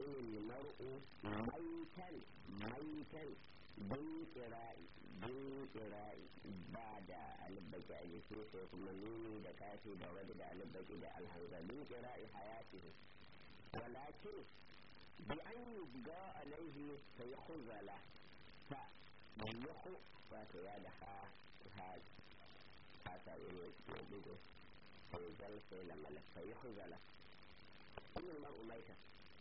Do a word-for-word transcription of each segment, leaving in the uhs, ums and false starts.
yakunu mar'u maitan maitan bin qira'i bin qira'i ba da albaki a jikin sai kuma nuni da kafi da wadi da albaki da alhamza bin qira'i hayatihi walakin bi an yubga alaihi sai khuzala fa yahu fa ta ya da ha ha ha ta yi ne dugo sai zal sai la malaka yahu in mar'u maita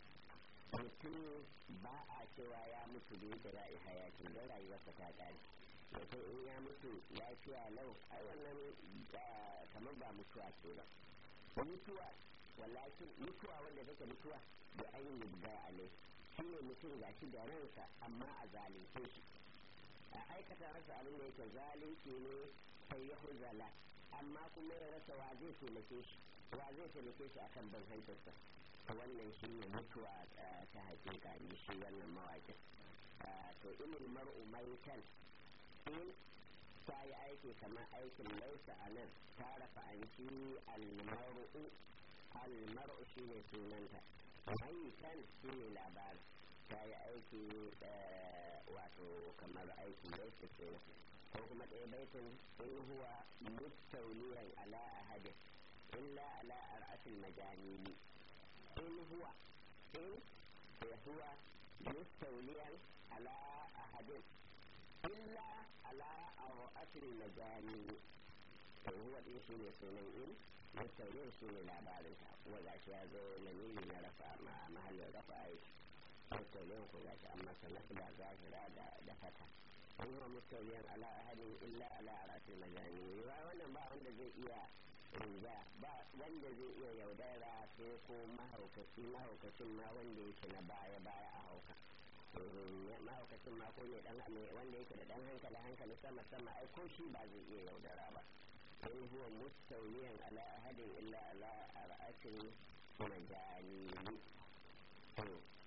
mutum ba a cewa ya mutu da yake ra'i hayati don rayuwarsa ta kare mutum in ya mutu lafiya lau ai wannan kamar ba mutuwa ce ba mutuwa wallakin mutuwa wanda take mutuwa da an yi da alai shi ne mutum ga shi da ransa amma a zalunce shi a aikata rasa abin da yake zalunci ne sai ya huzala amma kuma ya rasa wa zai taimake shi wa zai taimake shi akan ban hantarsa wannan shi ne mutuwa ta hakika ne shi wannan mawaƙin to ilil mar'u maitan in ta yi aiki kamar aikin laisa a nan ta rafa an shi almar'u almar'u shi ne sunanta maitan shi ne labarin ta yi aiki wato kamar aikin laisa ke ko kuma ɗaya baitin in huwa mustauliyan ala ahadin illa ala ar'atil majanini in huwa in huwa mustauliyan ala ahadin illa ala ar'atil majanini to huwa din shi ne sunan in mustauliyan shi ne labarin ta kuma gashi ya zo lamiri na rafa ma mahallin rafa aiki mustauliyan ko gashi amma sanatu ba zahira da da fata in huwa mustauliyan ala ahadin illa ala ar'atil majanini wannan ba wanda zai iya riga ba wanda zai iya yaudara sai ko mahaukaci mahaukacin ma wanda yake na baya baya a hauka mahaukacin ma ko ne dan wanda yake da dan hankali hankali sama sama ai ko shi ba zai iya yaudara ba in huwa mustawliyan ala ahadin illa ala ar'atin majanini to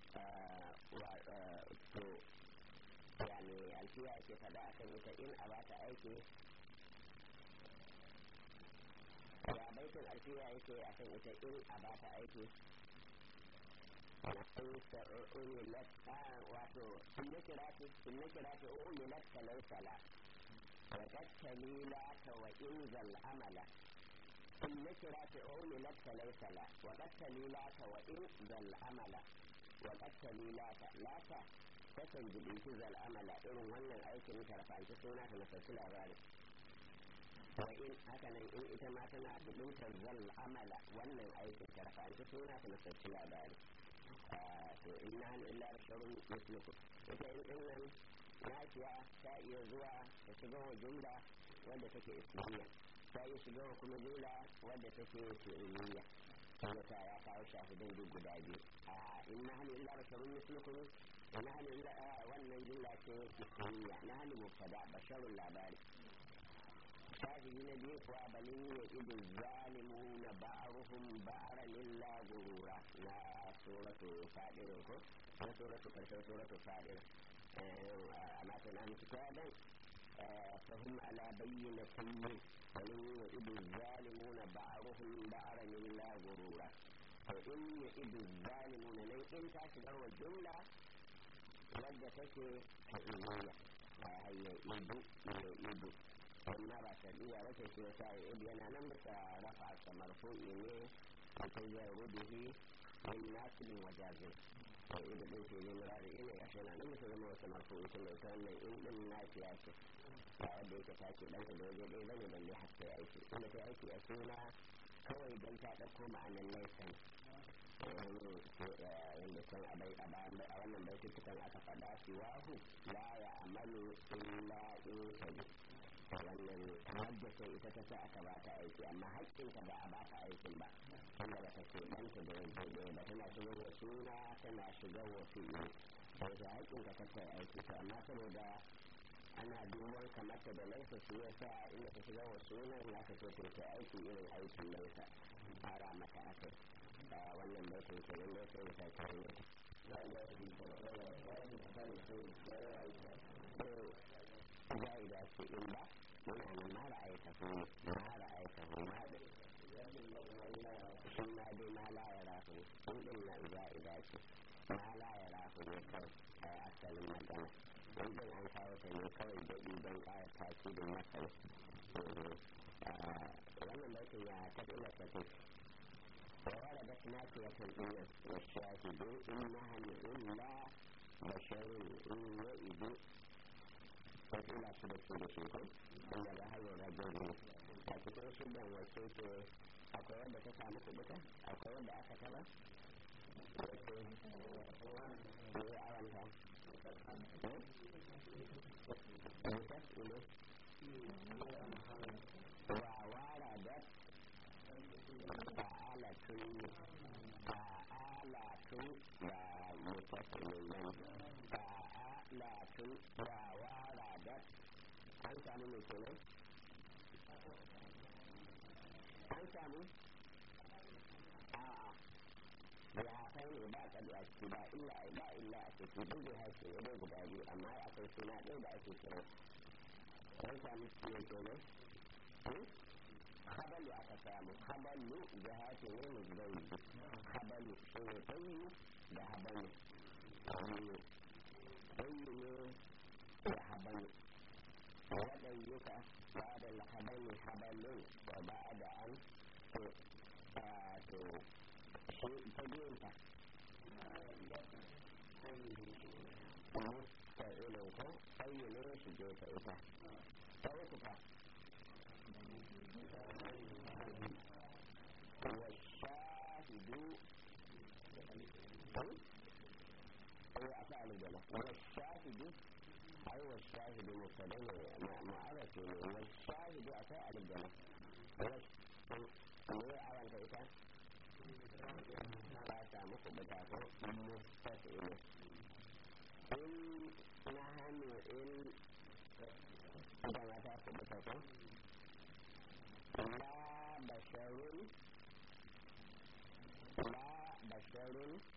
wa to yani alfiya ke fada akan ita in a bata aiki ya baitin alfiya yake a kan ita in a ba ta aiki na umilat wato in na kira ta in na kira ta umilat kalausala wa tattali la ta wa in zal amala in na kira ta umilat kalausala wa tattali la ta wa in zal amala wa tattali la ta la ta takan jibinci zal amala irin wannan aikin karfanci suna ta nasarci labari wa in haka nan in ita ma tana dubintar zal amala wannan aikin karfanci suna ta nasarci labari to inna hal illa basharun mislukum ita in din nan nafiya ta iya zuwa ta shiga wa jumla wadda take ismiya ta iya shiga wa kuma jumla wadda take fi'iliya kuma ta ya kawo shahidin duk guda biyu inna hal illa basharun mislukum inna hal illa wannan jumla ce ismiya na hal mubtada basharun labari shahidi na biyu kuwa balin ya idu zalimuna ba'aruhum ba'aran illa gurura na suratu fadir ko na suratu karshen suratu fadir amma ta na mutu kadan fahim ala bayyana kullum balin ya idu zalimuna ba'aruhum ba'aran illa gurura to in ya idu zalimuna nan in ta shigar wa jumla wadda take ta'iliya ya idu ya idu amma ba shari'a wace ce ya sa idu yana nan bisa rafa sa marfu'i ne a tayyar rubihi min nasibin wajazin to idu din ce ne murari ina ya shana nan bisa zama wata marfu'i tun da wannan in din nafiya ce ba wanda yake take dan da waje ɗaya bane balle har sai aiki inda ta aiki a suna kawai dan ta ɗauko ma'anar laifin wanda can a bai a wannan baitutukan aka faɗa siwahu la ya amalu illa in tabi wannan wadda sai ita ta sa aka ba ta aiki amma haƙƙinta ba a ba ta aikin ba tunda ba ta ce ɗanta da wajen ɗaya ba tana shigar wa suna tana shigar wa fi'ili sai ta haƙƙinta ta ta aiki to amma saboda ana duban kamata da laifa su ya sa inda ta shigar wa sunan ya ka ce ta aiki irin aikin laifa fara mata aka wannan baitin kenan da sai ta kai mata za'ida ce in ba yana nan ma ra'ayta hu ma ra'ayta hu ma da shi ma dai ma la ya rahu in din nan za'ida ce ma la ya rahu ne kawai a asalin magana wajen an kawo ta ne kawai daɗi don ƙara tasirin masana wannan baitin ya taɓa ila tafi ووردت ناكية الإنس والشاهد إنها إلا بشر يئد وإلى شدة شدة إن ذهب الرجل فتكون شدة وسيك أقوى بتسعى مكبتة أقوى بأكتبة وسيك هي أولها بتسئله ووردت فعالة فعالة ومتصلين فعالة ووردت an samu mai kenan an samu a'a ya kai ne ba kadi a ciki ba illa ba illa a ciki duk da haka ne da guda biyu amma akwai suna ɗaya da ake kira an samu mai kenan habalu aka samu habalu jihati ne mu zai habalu shi ne tsayi da habalu tsayi ne da habalu وضيك بعد الحبل حبل وبعد أن تجينك مستعلنك أي ليش جيت إتا توقف والشاهد هو أفعل الجنة والشاهد أيوة الشاهد مستدل معرفة والشاهد أفعل الجنة ليه أولا كيفا فاتا مخبتاكو مستفئل إن نحن إن إذا ما تخبتاكو لا بشر لا بشر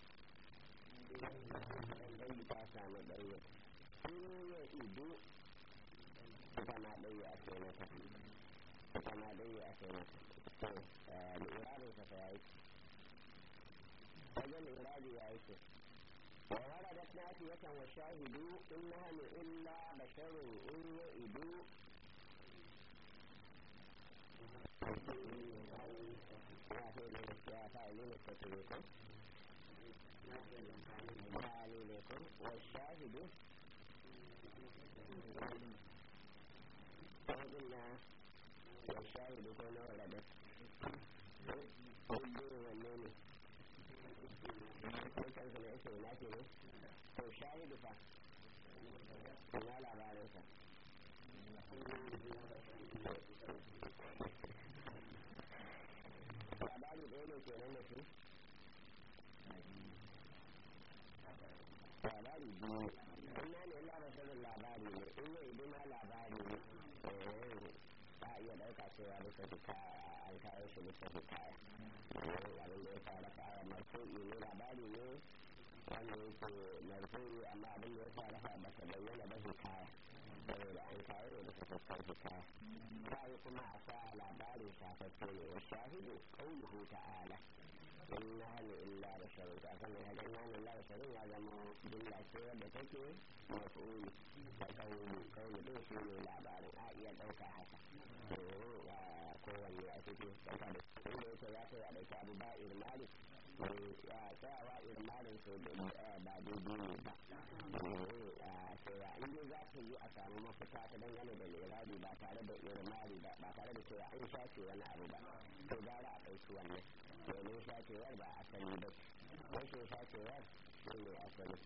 الذي تاسع مدرية in ya ido ita ma ɗaya a kai mata ita ma ɗaya a kai mata to lirarin sa fa yayi wajen lirari ya yi ce wa waradat nafiyatan wa shahidu in nahnu illa basharun in ya ido ya ce ne ya fa ne ne ta ce ko ya ne ko wa shahidu فقلنا والشاهد كون ولدت قلوا والنوم كان سمع اسم ناتي والشاهد فا ما لا بارسا labari ɗaya ne kenan da su labari biyu ina ne labarin labari ne in yi idima labari ne ta iya ɗauka cewa bisa fita an kawo shi bisa hikaya abin da ya fara fara marfu'i ne labari ne wanda yake marfu'i amma abin da ya fara fara ba ta bayyana ba hikaya saboda an kawo ne bisa fuskar hikaya ta yi kuma a sa labarin shafaffe ne wa shahidu ƙaunuhu ta'ala in na hannu illa da sharu ta kan mai hajjan hannu illa da sharu ya zama jumla ce wadda take maf'uli da kauli kauli din shi ne labarin a iya ɗauka haka kowanne a cikin ɗauka da inda yake ya kai a ɗauki abu ba irmali ya tsayawa irmalin su ba daidai ne ba cewa in dai za ta yi a samu mafita ta dangane da lirabi ba tare da irmali ba ba tare da cewa an shafe wani abu ba to gara a ɗauki wannan domin shafewar ba asali ba rashin shafewar shi ne asali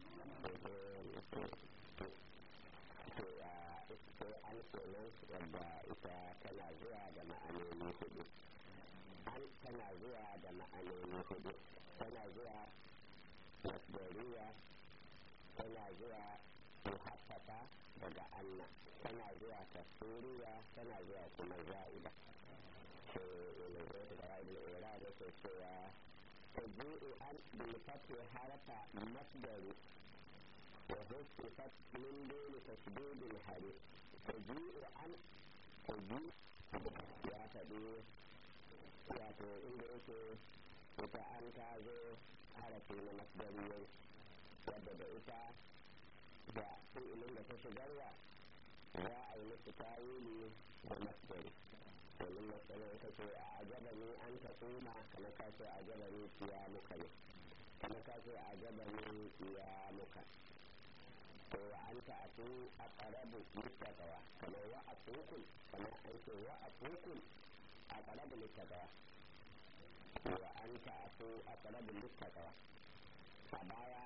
sai an kenan wadda ita tana zuwa da ma'anoni hudu an tana zuwa da ma'anoni hudu tana zuwa masdariya tana zuwa muhaffafa daga anna tana zuwa tafsiriya tana zuwa kuma za'ida to ina zai da ra'ayin ira da ke cewa taji'u an bilfati harfa masdari وحفظت من دون تشديد الحديث تجيء عن تجيء يا تدير يا تو إنه إنت أنت جو حرف من مصدريين wadda da ita da fi'ilin da ta shigarwa za a yi musu tawili da masdari domin masdarin ka ce a ajaba ne an ta koma kamar ka ce a ajaba ne ya muka ne kamar ka ce a ajaba ne ya muka to an ta afu a ƙarabu littakawa kamar wa a fukun kamar an ce wa a fukun a ƙarabu littakawa wa an ta afu a ƙarabu littakawa a baya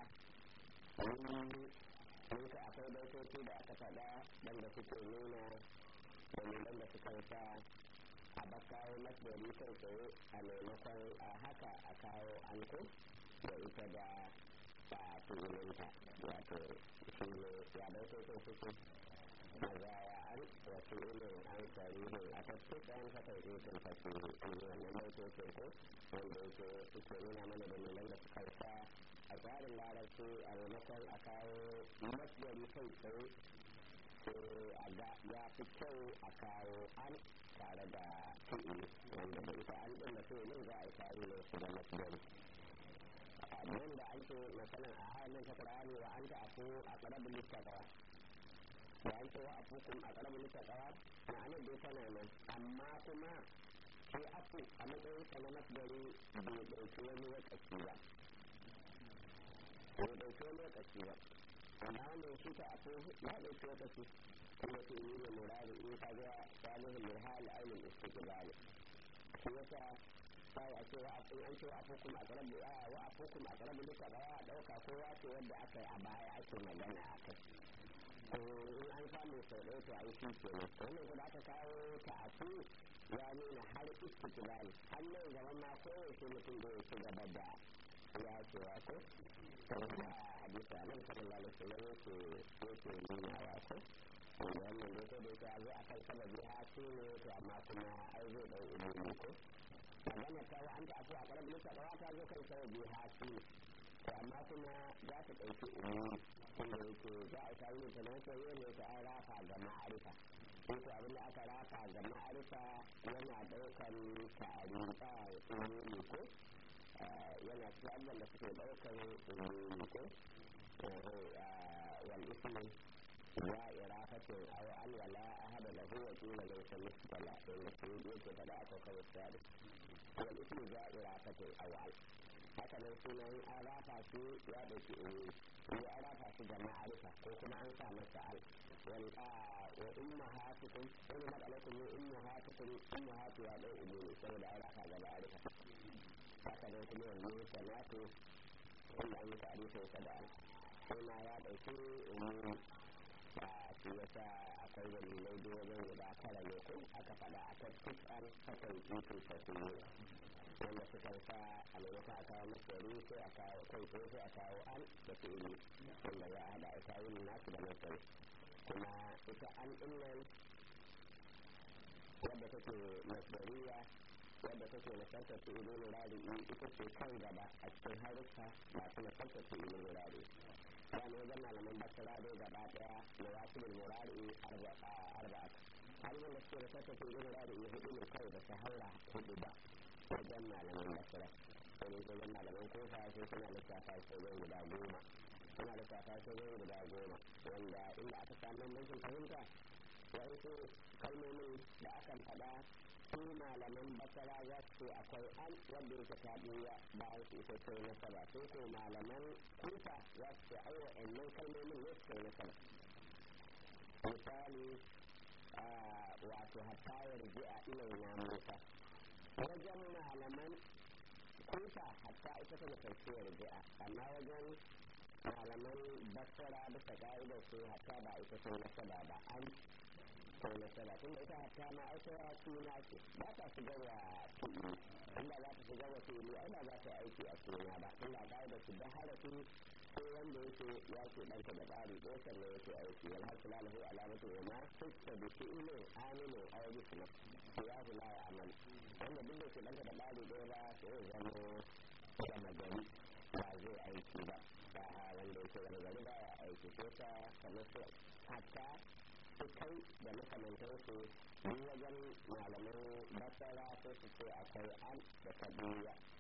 mun ka akwai baitoci da aka faɗa wanda suke nuna dalilan da suka sa a bakawo masdari kai tsaye a maimakon a haka a kawo anko da ita da ba fi'ilinta wato shi ne ya baitocin suke mazaya an wasu ilin an sarihin a tattakan haka ikin fasiri in yi wannan baitocin ko wanda yake suke nuna mana dalilan da suka sa a tsarin larabci a maimakon a kawo masdari kai tsaye a ga ya fi kyau a kawo an tare da fi'ili wanda da ita an ɗin da fi'ilin za a yi tare da su da masdari abin da ake matsalan a halin ta ƙarani wa an ta afu a ƙarabin littattawa da an ce wa afu kuma a ƙarabin littattawa ma'anar dai tana nan amma kuma shi afu a matsayin sa na masdari bai ɗauki wani lokaci ba bai ɗauki wani lokaci ba amma wannan shi ta afu ya ɗauki lokaci kuma su yi ne murari in ka ga salihin murhal ainihin istiqbali shi yasa sai a ce wa afu an ce wa afu kuma a ƙarabu wa afu kuma a ƙarabu duka ba ya ɗauka kowa ce wanda aka yi a baya ake magana a kai in an samu sau ɗaya to an shi ke ne wannan kuma aka kawo ta afu ya nuna har istiqbali har nan gaban ma kowace mutum da ya ci gaba da ya ce wa ko kuma hadisi a nan sallallahu alaihi wasallam yake yake nuna wa ko wannan dai ko da yake a zo a kan sababi hasu ne to amma kuma ai zai ɗau umumi ko magana ta wa an ta afu a ƙarar bisa ƙawa ta zo kan sababi hasu ne to amma kuma za ta ɗauki umumi inda yake za a kawo ne ta nan sai ne ta an rafa ga ma'arifa ko ko abin da aka rafa ga ma'arifa yana ɗaukan ta'arifa umumi ko yana cikin abubuwan da suke ɗaukan umumi ko wal ismi وإرافة أو أن ولا أحد له وقيل ليس مثل المسعود يجب فلا أتوقع الثالث هو الاسم ذا إرافة أو أل هكذا سنة أرافة في يابك هي أرافة في جماعة عرفة وكما أنسى مسأل وأمهاتكم إنما عليكم من أمهاتكم أمهات يابك إبني سيد أرافة جماعة عرفة هكذا كما يقول سنات إلا أن تعريفه سبعا هنا يابك إبني shi yasa akwai dalilai da wajen guda tara ne ko aka faɗa a kan kusan hakan ikon tasiri wanda suka sa a maimakon a kawo masari sai a kawo kai ko sai a kawo an da fi'ili wanda za a haɗa a kawo nasu da masari kuma ita an ɗin nan wadda take masariya wadda take nasartar fi'ili murari ita ce kan gaba a cikin haruffa masu nasartar fi'ili murari يعني وجدنا لمن بشر هذا بعد نواسب المراري أربعة أربعة هل من السورة تأتي إلى المراري يهدون الكوبة سهولة هدوبة وجدنا لمن بشر وجدنا لمن كوفة سيكون لسافة سيكون بدا قومة كنا لسافة سيكون بدا قومة وإن إلا أتسام من ممكن فهمت وإنسو كلمة لأكم فدا ثم لمن بشر يكفي أكوي أن ودي كتابية بعض إسكي نسبة سيكون ما لمن كوفة wasu aiwa ɗannan kalmomin ne suka yi nasara misali wato hattayar ji'a ilai na musa wajen malaman kusa hatta ita ta mafarciyar ji'a amma wajen malaman basara bisa ka'idar su hatta ba ita ta nasara ba an ta nasara tun da ita hatta ma ita ya suna ce ba ta shigar wa fi'ili inda za ta shigar wa fi'ili ai ba za ta aiki a suna ba tun da ka'idar su da harafi ko wanda yake ya ce ɗanka da ƙari ko sannan yake aiki wal hasu lalahu alamatu wa ma fuska da shi ilo aminu a wajen kuma ya fi la ya amal wanda duk da ke ɗanka da ƙari ɗaya ba su yi zama gama gari ba zai aiki ba ba wanda yake gama gari ba ya aiki ko ta kamar su hatta su kai da makamantansu ni wajen malaman basara ko su ce akwai an da kabiya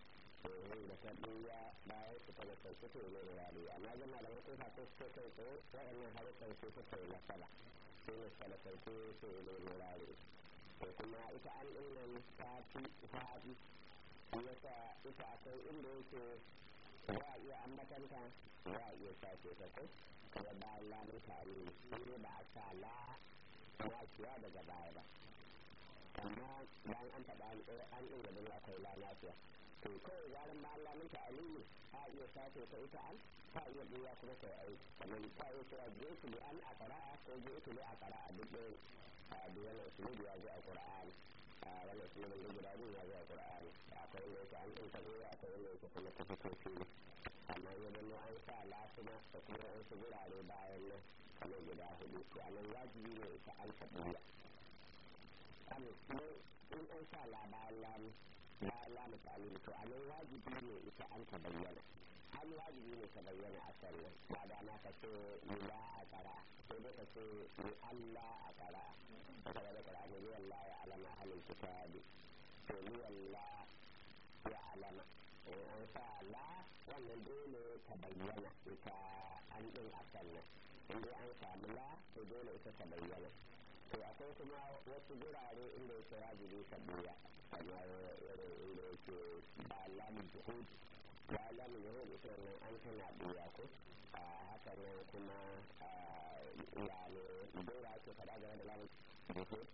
da ta ɗuya bayan su ta da sauki to ne da rari amma zama da mutum ka ko su kai tsaye waɗannan harkar su suka yi nasara sai ne suka da sauki su ne da rari to kuma ita an ɗinnan ta fi faɗi yasa ita akwai inda yake za a iya ambatanta za a iya shafe ta ko kuma bayan lamun tare sai ba a sa la lafiya daga baya ba amma bayan an faɗa an ɗin gaba akwai la lafiya to kawai zaran bayan lamun tare ne a iya shafe ta ita an ta iya biya kuma sai ai kamar ta iya cewa je su li an a qara'a ko je su li a qara'a duk ɗaya a duwana usulubi ya zo a qur'ani a wannan usulubin da guda biyu ya zo a qur'ani akwai wanda yake an ɗin taɓo akwai wanda yake kuma ta fito fili amma ya zama an sa lafina da kuma wasu gurare bayan nan kamar guda hudu to a nan wajibi ne ita an taɓuya an in an sa la bayan lamu bayan lamu tsali to a nan wajibi ne ita an ta bayyana an wajibi ne ta bayyana a sannan ba da na ka ce lila a tsara sai dai ka ce li Allah a tsara kada da Qur'ani li Allah ya alama ahlul kitabi to li Allah ya alama in an sa la wannan dole ta bayyana ita an din a sannan in dai an samu la to dole ita ta bayyana to akwai kuma wasu gurare inda yake wajibi ka biya kamar irin inda yake ba lamun juhud ba lamun juhud ita wannan an tana biya ko a haka nan kuma ya ne dole ake faɗa game da lamun juhud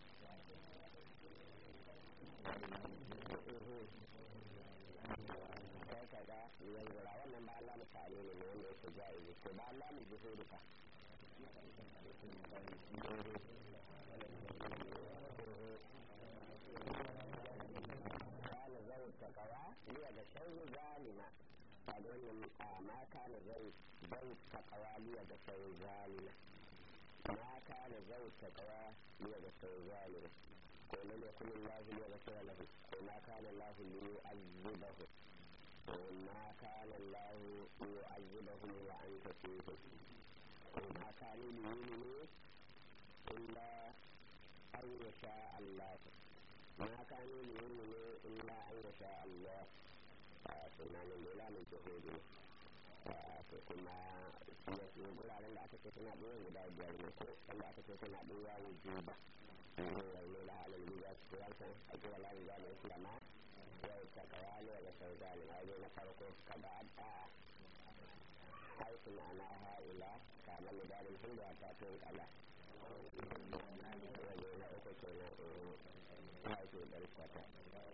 kai kaga yanzu ra wannan ba lamun tare ne wanda yake jaizi ko ba lamun juhud ka كان ذوي التقوى ليغشوا ظالما أظن ما كان ذوي ذوي التقوى ليغشوا ظالما ما كان ذوي التقوى ليغشوا ظالما قل لم يكن الله ليغفر له وما كان الله ليعذبه وما كان الله ليعذبهم وأنت فيهم وما كانوا ليؤمنوا إلا أن يشاء الله ما كانوا ليؤمنوا إلا أن يشاء الله سنان الإله من جهوده kuma ya guraren da aka ce suna ɗaya guda biyar ne ko wanda aka ce suna ɗaya wujuba ne ne da halin guda su kuransa a cewa lalin zane islama yau ta kawalo da sau zane na wajen na farko ka ba a ɗa'a haifu ma'ana ha'ula kamar midarin hindu a tafin kala wajen na uku ke na haifu ɗan kwata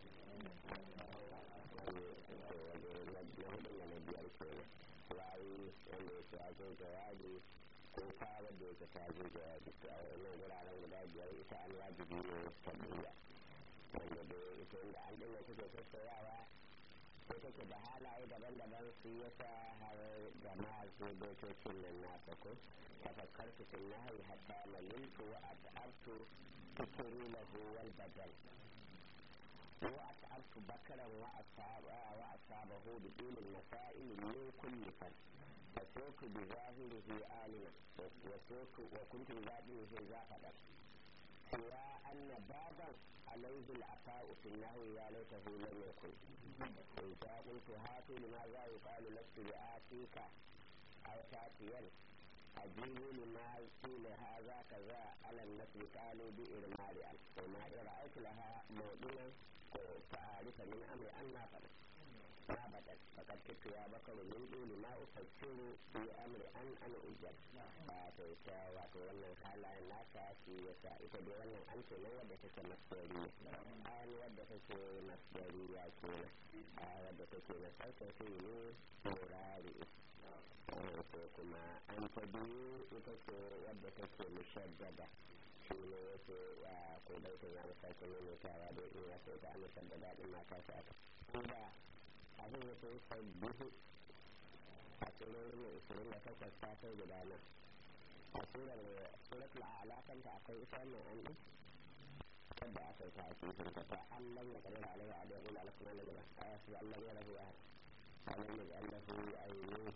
na hudu na na biyar ke na wayi wanda ya ce azo jawabi ko fara da yake ta zo jawabi to a wannan wuraren guda biyar ita an wajibi ne ta biya wanda da ita inda an dinga kuke sassayawa sai take da halaye daban-daban su yasa har jama'a su dokocin nan nasa ko tafakkar su sun nahai hatta malintu wa at'abtu tukuru lahu wal badal wa at'abtu bakaran wa asaba wa asabahu bi ilmin masail min kulli fan فسوك بظاهره آلنا وسوك وكنت بظاهره زافدا سوى أن بابا عليه العطاء في النهو يا ليته لم يكن إذا قلت هاتي لماذا يقال لست بآتيك أو تاتيا أجيب لما قيل هذا كذا على النسل قالوا بإرمال وما رأيت لها موضنا فأعرف من أمر أن نافذ ما بدل فقد كنت يا بكر من دون ما أفكر في أمر أن أنا أجل فأتيتا وأتولى حالا ناسا في يسائك بوانا أنت لو ودتك مصدرية أن ودتك مصدرية كونا ودتك مصدرية كونا مراري kuma an ta biyu ita ce wadda take mushaddada shi ne yake ko bai ta zama sake nuna kyawa da iya sai ta an mushaddada din mata shi aka kuma abin da ta yi sabbihu a tsirorin mai ishirin da takwas ta kai guda nan a surar suratul a'la kanta akwai ita wannan an ɗin wadda aka yi ta hakikin ta ta an lam ya karir alaihi a da ila alakuma na gaba a yasu da allah ya rahu ya alam ya allahu ayyuni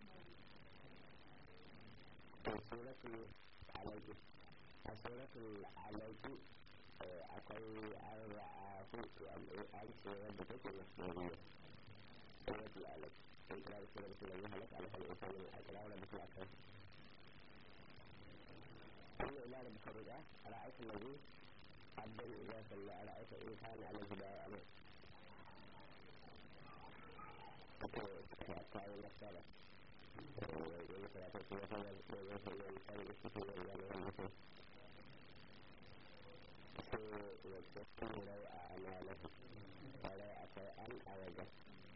سورة عليك سورة عليك أقول أربعة أنت ربك مسؤولية سورة الألف إقرار سورة الذي هلك على الإنسان من إقرار ربك الأكرم إن إلى ربك الرجع أرأيت الذي عبدا إذا صلى أرأيت إن كان على الهدى أمر كان مكتبة ويقول ثلاثة سورة ويقول الإنسان يستطيع الإنسان والمسلم وتستمر أعمالهم ولا أن أوجه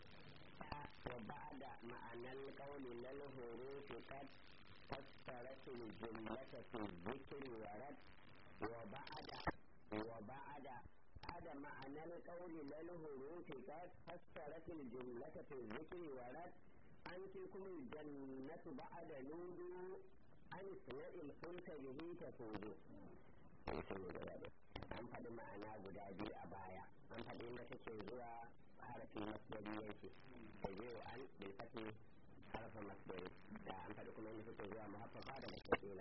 وبعد معنى القول للحروف قد فسرت الجملة في الذكر ورد وبعد وبعد هذا معنى القول للحروف قد فسرت الجملة في الذكر ورد أنتم الجنة بعد نور أن اصنع الفلك به تفوز an faɗi ma'ana guda biyu a baya an faɗi inda take zuwa harafin masdari yake ta biyu an bai fati harafin masdari da an faɗi kuma inda take zuwa muhaffafa da mustaqila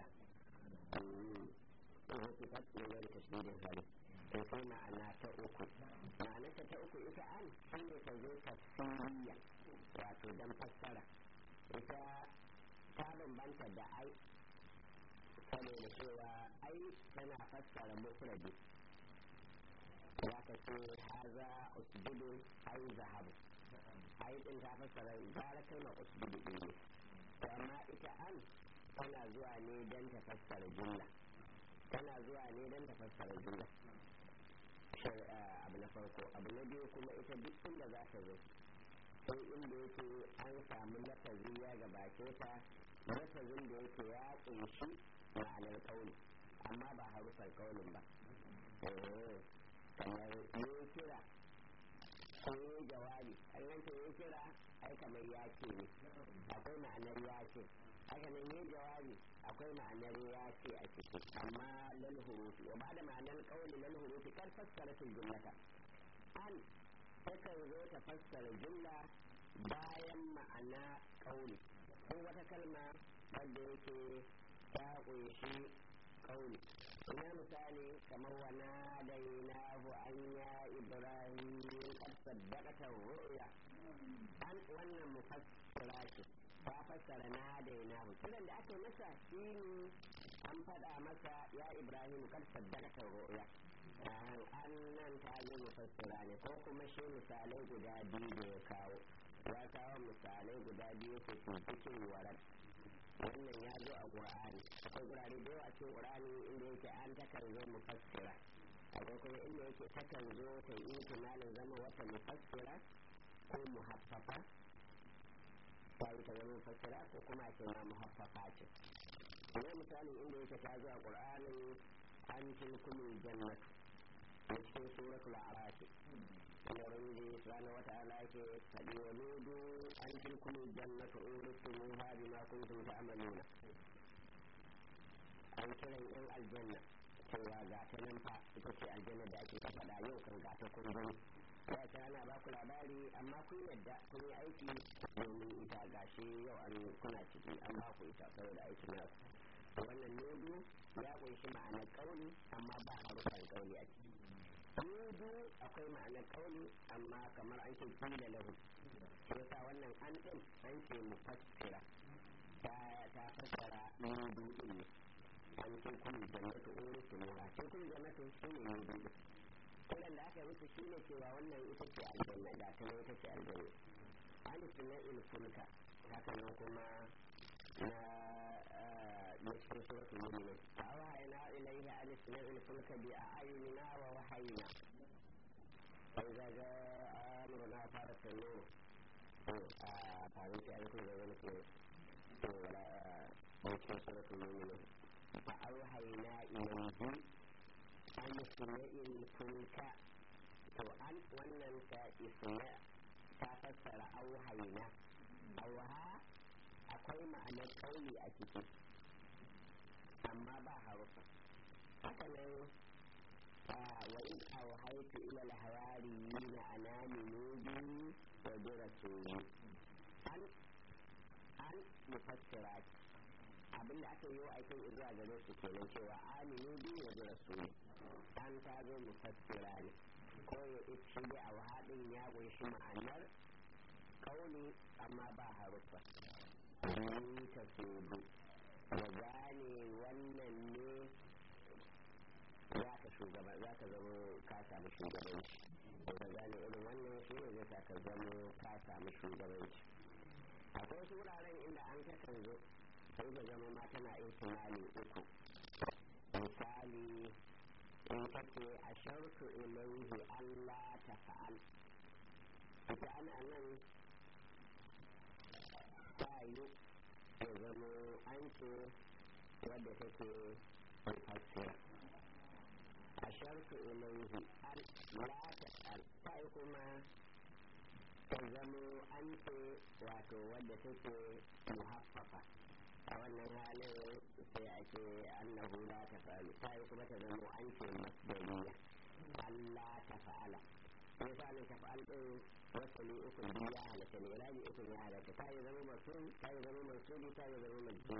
in hutu fat ne gari tashdidin hali to sai ma'ana ta uku ma'ana ta ta uku ita an shi ne ta zo tafsiriya wato dan fassara ita ta bambanta da ai saboda cewa ai tana fassara mufradi ya ka ce haza usbudu ai zahabu ai din ta fassara gara kalmar usbudu din ne to amma ita an tana zuwa ne don ta fassara jumla tana zuwa ne don ta fassara jumla abu na farko abu na biyu kuma ita duk inda za ta zo sai inda yake an samu lafazi ya gabace ta lafazin da yake ya ƙunshi ma'anar kauli amma ba harufan kaulin ba kamar yin kira ko yin jawabi an yanke yin kira ai kamar ya ce ne akwai ma'anar ya ce haka nan yin jawabi akwai ma'anar ya ce a ciki amma lal hurufi wa ba da ma'anar kauli lal hurufi kan fassara fil jumlata an takan zo ta fassara jumla bayan ma'ana kauli ko wata kalma wadda yake ta kunshi kauli ina misali kamar wana dainahu an ya ibrahim qad saddaqata ru'ya an wannan mufassira ce ta fassara na dainahu kiran da aka masa shine an faɗa masa ya ibrahim qad saddaqata ru'ya an nan ta yi mufassira ne ko kuma shi misalai guda biyu da ya kawo ya kawo misalai guda biyu su cikin warar wannan ya zo a ƙur'ani akwai gurare da yawa cikin ƙur'ani inda yake an takan zo mufassira akwai kuma inda yake takan zo ta yi ihtimalin zama wata mufassira ko muhaffafa ta yi ta zama mufassira ko kuma ce ma muhaffafa ce ina misalin inda yake ta zo a ƙur'ani an tilkumul jannat a cikin suratul a'raf inda ubangiji subhanahu wa ta'ala yake faɗi wa nudu an tilkumul jannatu uristumuha bima kuntum ta'maluna an kiran yan aljanna cewa ga ta nan fa ita ce aljanna da ake ta faɗa yau kan ga ta kun gani ya ce ana ba ku labari amma kun yadda kun yi aiki domin ita gashi yau an kuna ciki an ba ku ita saboda aikin nasu wannan nudu ya kunshi ma'anar kauli amma ba harufan kauli a ciki nudu akwai ma'anar kauli amma kamar an ce kila lahu sai sa wannan an din an ce mufassira ta ta fassara nudu din ne an ce kun jannatu urisu ne ce kun jannatu shine nudu din kiran da aka yi musu shine cewa wannan ita ce aljanna ga ta ita ce aljanna an sunna fulka haka nan kuma na cikin suratul mu'minun fa'awhayna ilayhi an isna' al-fulka bi a'yunina wa wahayna fa idza jaa amruna farat an-nur to a faru sai an kuma zama ke to wala cikin suratul mu'minun fa'awhayna ilayhi an isna' al-fulka to an wannan ta isna' ta fassara auhayna auha akwai ma'anar kauli a ciki amma ba harufa haka nan wa in auhaitu ila al-hawariyina an aminu bi wa bi rasuli an an mufassira abinda aka yi wa aikin zuwa gare su kenan cewa aminu bi wa bi rasuli an ta zo mufassira ne ko ya ishi da auhadin ya kunshi ma'anar kauli amma ba haruffa biyu ta sodu da gane wannan ne za ka shugaba za ka zama ka samu shugabanci ko ka gane irin wannan shi ne zai sa ka zama ka samu shugabanci akwai wasu wuraren inda an kakan zo sai ka zama ma tana ihtimali uku misali in kace a sharku ilaihi Allah ta fa'al ita an anan ta yi ya zama an ce wadda take mufassira a sharku ilaihi an la ta fa'al ta yi kuma ta zama an ce wato wadda take muhaffafa a wannan halin sai ake annahu la tafa'alu ta yi kuma ta zama an ce masdariya Allah ta fa'ala sai ta ne tafa'al din wasu ne uku biyu ya halatta ne rabi uku ya halatta ta yi zama masu ta yi zama masu ta yi zama masu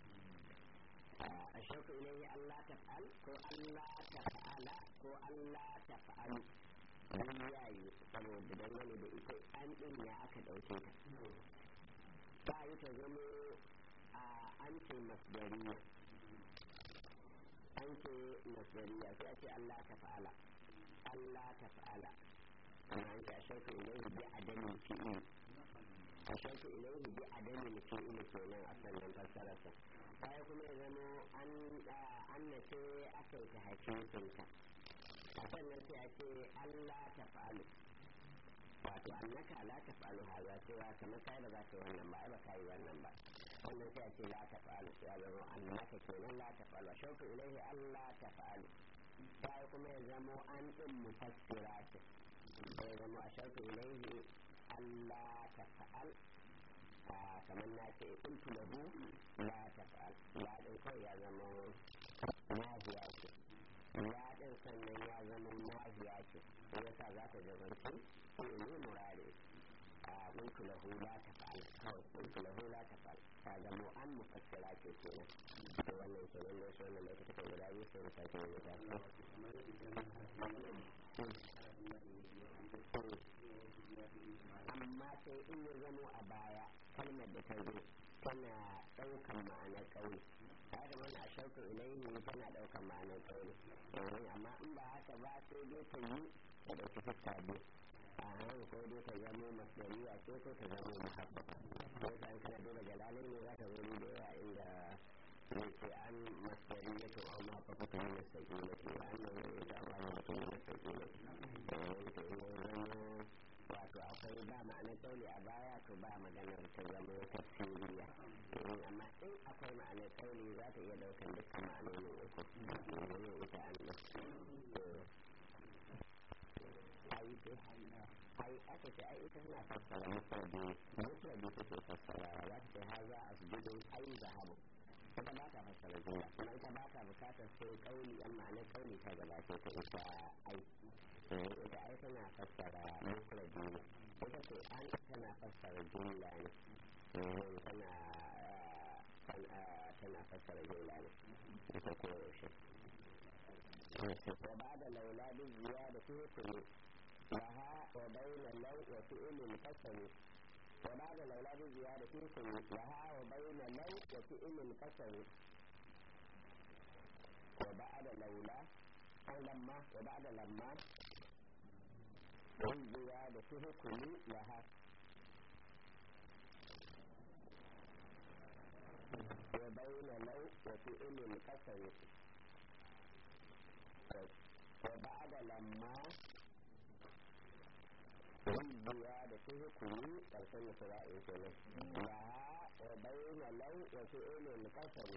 a shauku ilaihi Allah tafa'al ko Allah tafa'ala ko Allah tafa'alu don yayi saboda dangane da ita an din ya aka dauke ta ta yi ta zama an ce masdariya an ce masdariya sai a ce Allah ta fa'ala Allah ta fa'ala amma an ce a shauku ilaihi bi adamin fi'il a shauku ilaihi bi adamin fi'il kenan a sannan fassararsa sai kuma ya zama an an na ce aka yi ta hakikinta a sannan sai a ce Allah ta fa'alu wato annaka la taf'alu hadha cewa kamar kai ba za ka yi wannan ba ai ba ka yi wannan ba wannan sai a ce la taf'alu ya zama annaka kenan la taf'alu shauku ilaihi Allah taf'alu sai kuma ya zama an din mufassira ce sai zama a shauku ilaihi Allah taf'al kamar na ce kuntu lahu la taf'al la din kawai ya zama nahiya ce la din sannan ya zama nahiya ce yasa za ta zamanci ne murare a kuntu lahu la taf'al kawai kuntu lahu la taf'al ta zama an mufassira ce kenan to wannan kenan da shi wannan da take guda biyu sai ta ce da amma sai in ya zamo a baya kalmar da ta zo tana ɗaukan ma'anar ƙauli ta da mana a shauku ilaihi tana ɗaukan ma'anar ƙauli amma in ba haka ba sai dai ta yi ta ɗauki fuska biyu a hannun ko dai ta zamo masdariya ce ko ta zamo muhabbafa ko ta in kana duba jalalin ne za ta wuri da yawa inda zai ce an masdariya to an muhabbafa ta yi masdariya na ke an nan zai ta amma ne ta yi masdariya na ke in ya zamo wato akwai ba ma'anar ƙauli a baya to ba maganar ta zamo tafsiriya amma in akwai ma'anar ƙauli za ta iya ɗaukar dukkan ma'anonin uku ne ita an ai ce ai aka ce ai ita suna fassara mufradi mufradi take fassara za ta ce haza asjudu ai zahabu ita ba ta fassara jumla kuma ita ba ta bukatar sai kauli an ma'anar kauli ta gabace ta ita ai ita ai tana fassara mufradi ne ita ce an tana fassara jumla ne tana tana fassara jumla ne ita ko yaushe وبعد الأولاد الزيادة حكم لها وبين لو وفعل القسم وبعد الأولاد الزيادة حكم لها وبين لو وفعل القسم وبعد لولا أو لما وبعد لما الزيادة حكم لها وبين لو وفعل القسم وبعد لما والزيادة حكم ترسل سواء كله لها وبين لو وفعل القسم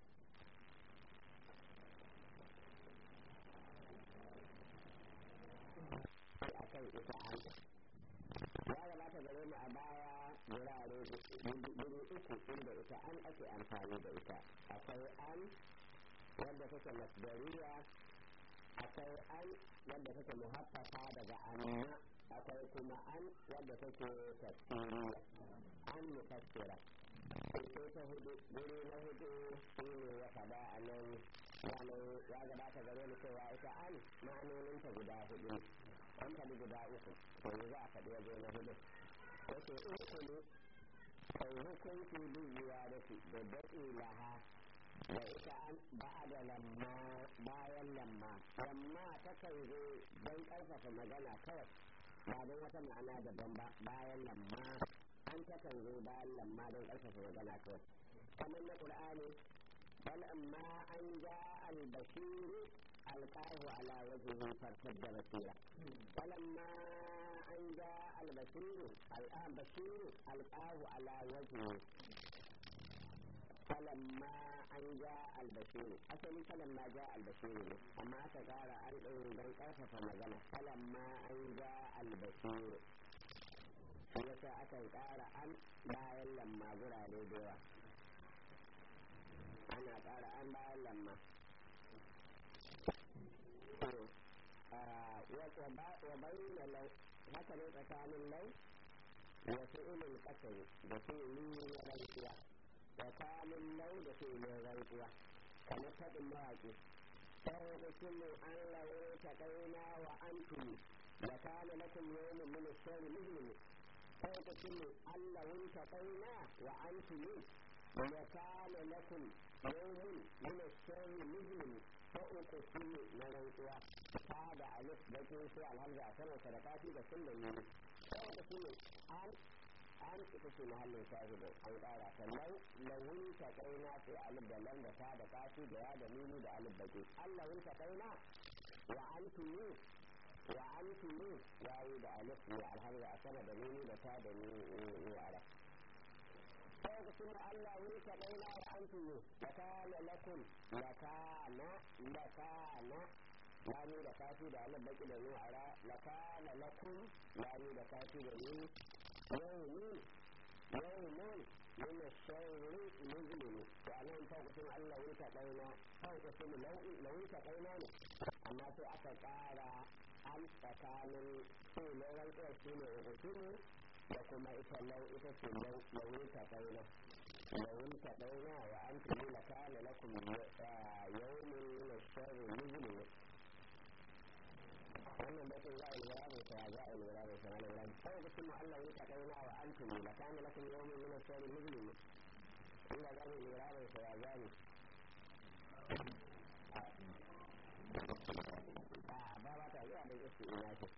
akan ita an ya gabata gare mu a baya wurare guri uku inda ita an ake amfani da ita akwai an wadda take masdariya akwai an wadda take muhaffafa daga amma akwai kuma an wadda take tafsiriya an mufassira sai ta hudu guri na hudu shi ne ya fada a nan ya gabata gare mu cewa ita an ma'anoninta guda hudu an faɗi guda uku yanzu za a faɗi waje na hudu wato ukulu kai hukunci bin ziyarati da daɗe laha da ita an ba'ada lamma bayan lamma lamma ta kan zo don ƙarfafa magana kawai ba don wata ma'ana daban ba bayan lamma an ta kan zo bayan lamma don ƙarfafa magana kawai kamar na ƙur'ani bal amma an ja albashiru alƙahu ala wajhihi fartadda basira falamma an ja albashiru al'an bashiru alƙahu ala wajhihi falamma an ja albashiru asali falamma ja albashiru ne amma aka ƙara an ɗaure don ƙarfafa magana falamma an ja albashiru shi yasa akan ƙara an bayan lamma gurare da yawa ana ƙara an bayan lamma wa bayyana lau haka ne tsakanin lau wa fi'ilin kasari da fi'ili na rantsuwa tsakanin lau da fi'ilin rantsuwa kamar faɗin mawaƙi sai da kullu an lau ta kaina wa an tuni da kana lakum yawmin min ash-shahri mujrim sai da kullu an lau ta kaina wa an tuni da kana lakum yawmin min ash-shahri mujrim فأقسم نرنسوا هذا ألف بكين سوى الهمزة أسنة صدقاتي بسن دميني فأقسم أن أن تقسم هل شاهد أن قال فلو لو انتقينا في ألف دلن بصدقاتي بيا دميني بألف بكين أن لو انتقينا وأنتمي وأنتمي وايد ألف الهمزة أسنة دميني بسا دميني ألف فأقسم أن لو انتقينا وأنتمي لكان لكم لكان لكان يعني لكاتي da Allah baki da ni ara lakana lakum yani da kati da ni yawmin yawmin min ash-shayri mujlim to anan fa kusin Allah ya ta daina fa kusin lau'i lau'i ta daina ne amma sai aka kara an tsakanin su lauran kai shi ne kusin da kuma ita lau ita ce lau'i ta daina lau'i ta daina wa antum lakana lakum yawmin min ash-shayri mujlim wannan da ke za'a lura da sa za'a lura da sa na lura sai da kuma Allah ya ta kaina wa antum la kana lakum yawmun min ash-shahri mujrim illa ga lura da sa ya gani a ba ba ta zuwa da yake ina ce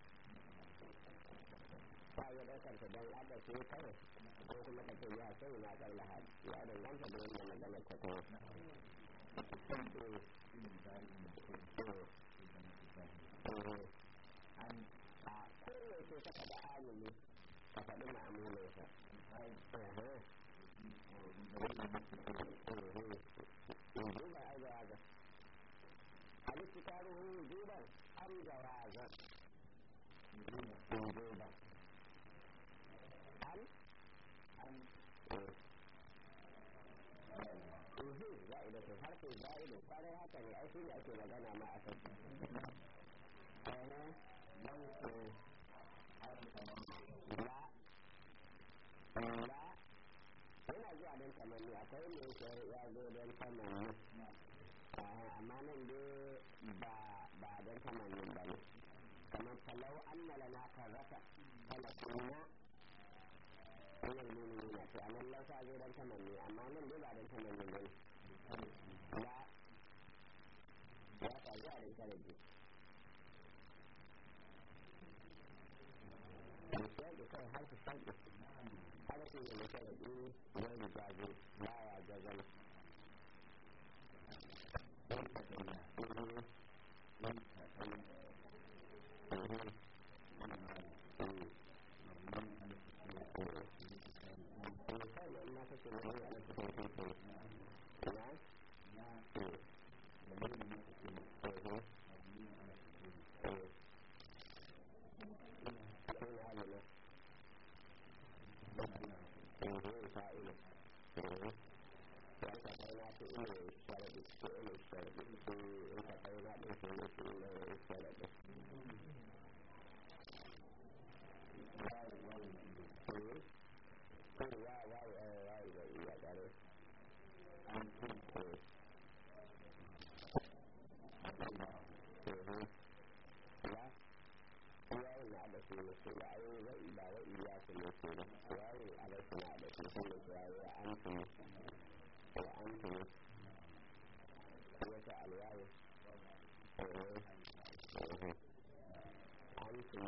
ba ya da kanta dan aka ce kai ko kuma ka ce ya sai na kar lahadi ya da wanda da wannan magana ta ko an a kowace ta faɗa amini ka faɗi ma'amulinsa wujuba ai jawaza al-istikaruhu wujuban am jawaza wujuban an an uhu za'ida to harfi za'idu kwarai haka ne ai shine ake magana ma a kai la la yana zuwa don tamanni akwai ne ya zo don tamanni amma nan dai ba ba don tamanni ba ne kamar falau an lana karrata falakuna wannan nuni ne to anan lausa zo don tamanni amma nan dai ba don tamanni ba ne la ya ta zuwa don tarabi الشيء يكون حرف الشرط حرف المشارك غير جازم لا يجزم ليس بنا adafi ba wawo adafi na adafi sun da wawo wa an tuni wa an tuni wata alwawo an tuni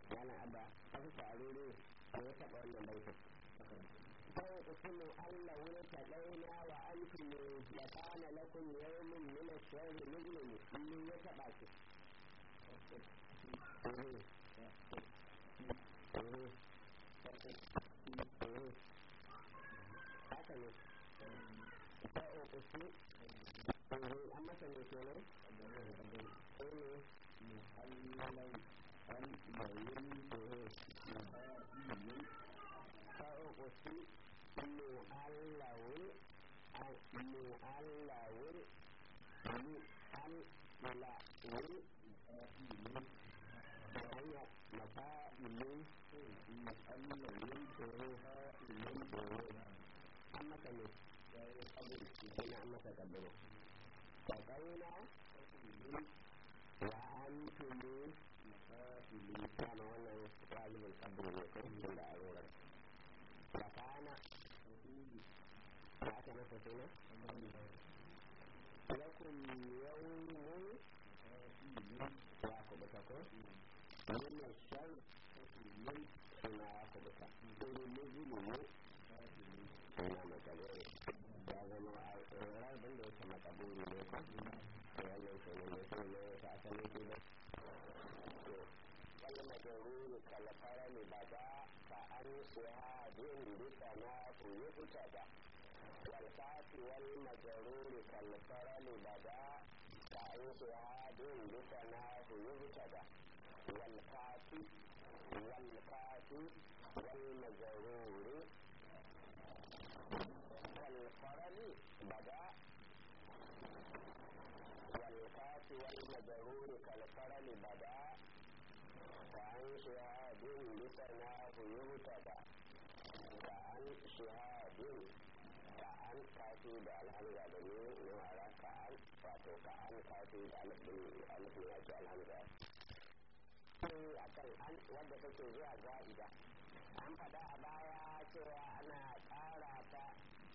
yana abba aka tsaruru ko ya taɓa wannan baitin sai usimu Allah wuri ta ɗaina wa antumu ya kana lakum yawmin min ash-shahri mujlimu in ya taɓa shi haka ne sai ukusi an masa ne kenan sai ne mu'allalan al-bayin sai ukusi mu'allawul mu'allawul mu'allawul hanya mafa'ilun mu'allawul an masa ne ina an masa kaddaro kaɗaina wa an tuni kama wannan wajibin kaddaro ne ko tun da arorar da kana da aka masa suna lakum yawmun ya kubuta ko min shar min suna ya kubuta ko mujlimu suna makaburi ya zama a rabin da yake makaburi ne ko wannan suna ne suna ne wata asali ke da to kalmar da ruru kalfara ne ba da ka an siya din bisa na ku yi fita da والفاتي والمجرور كالفرل بدا تعيش هاد بسناه يبتدى والفاتي والفاتي والمجرور كالفرل بدا والفاتي والمجرور كالفرل بدا تعيش هاد بسناه يبتدى كأن شهاد ka'an kafi da alhamza da ne nuwara ka'an wato ka'an kafi da alifin alifin ake alhamza sai a kan an wadda take zuwa za'ida an faɗa a baya cewa ana ƙara ta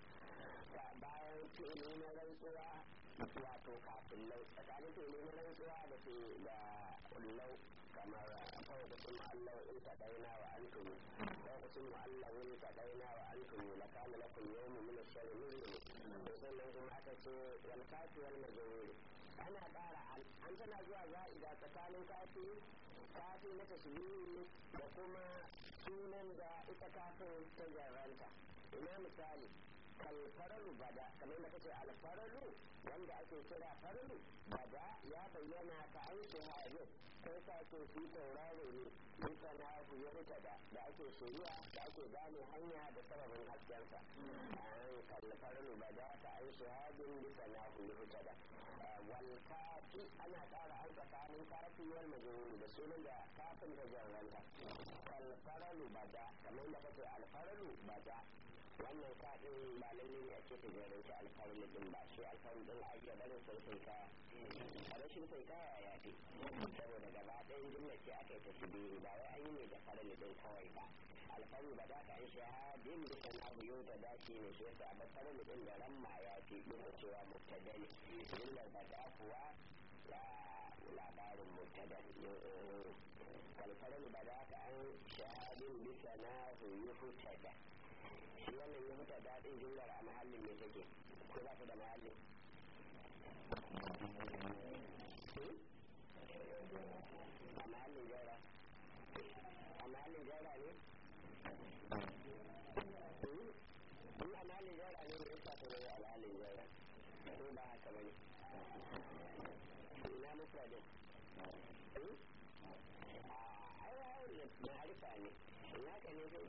bayan fi'ili na rantsuwa wato kafin lau tsakanin fi'ili na rantsuwa da ke da lau kamar kawai da sun Allah in ta daina wa an tuni kawai da sun Allah in ta daina wa an tuni la kana lakum yawmun min ash-shahri mujrim to sannan kuma aka ce wal kafi wal majrur ana ƙara an an tana zuwa za'ida tsakanin kafi kafi na tasbihi da kuma sunan da ita kafin ta jarranta ina misali kalfaralu bada kamar da kace alfaralu wanda ake kira faralu bada ya bayyana ta an shahadu kai ka ce shi tauraro ne bisa na ku ya fita da da ake shari'a da ake gane hanya da sababin haskensa an kalfaralu bada ta an shahadin bisa na ku ya fita da wal kafi ana ƙara an tsakanin kafi wal majrur da sunan da kafin da jarranta kalfaralu bada kamar da kace alfaralu bada wannan kaɗin ba lalle ne ake ta jaranci alfarmi din ba shi alfarmi din a iya barin sai sai kaya a rashin sai kaya ya fi saboda gaba ɗayan jumla ce aka yi ta shibiri ba wai an yi ne da farmi din kawai ba alfarmi ba za ka yi shahadin bisa na biyo da dace ne shi yasa ba farmi din da ramma ya fi duk da cewa mubtada ne jumlar ba ta kuwa labarin mubtada alfarmi ba za ka an shahadin bisa na biyo da shi wannan ya fita daɗin jumlar a mahallin ne take ko ba ta da mahallin a mahallin jaura a mahallin jaura ne in a mahallin jaura ne ne yasa ta zai a mahallin jaura ko ba haka bane ina mufradin a ai ai ma'arifa ne in haka ne sai